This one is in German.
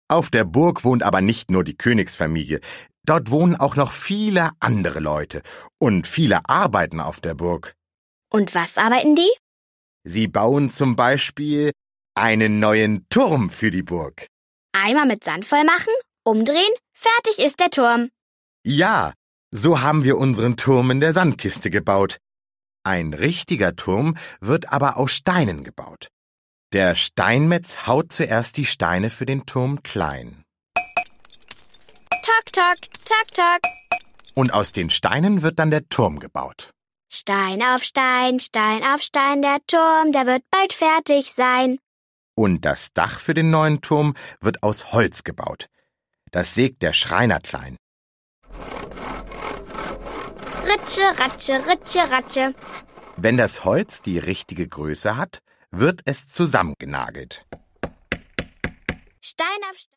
Auf der Burg wohnt aber nicht nur die Königsfamilie. Dort wohnen auch noch viele andere Leute. Und viele arbeiten auf der Burg. Und was arbeiten die? Sie bauen zum Beispiel einen neuen Turm für die Burg. Eimer mit Sand voll machen, umdrehen, fertig ist der Turm. Ja, so haben wir unseren Turm in der Sandkiste gebaut. Ein richtiger Turm wird aber aus Steinen gebaut. Der Steinmetz haut zuerst die Steine für den Turm klein. Tok, tok, tok, tok. Und aus den Steinen wird dann der Turm gebaut. Stein auf Stein, der Turm, der wird bald fertig sein. Und das Dach für den neuen Turm wird aus Holz gebaut. Das sägt der Schreiner klein. Ritsche, ratsche, ritsche, ratsche. Wenn das Holz die richtige Größe hat, wird es zusammengenagelt. Stein auf Stein.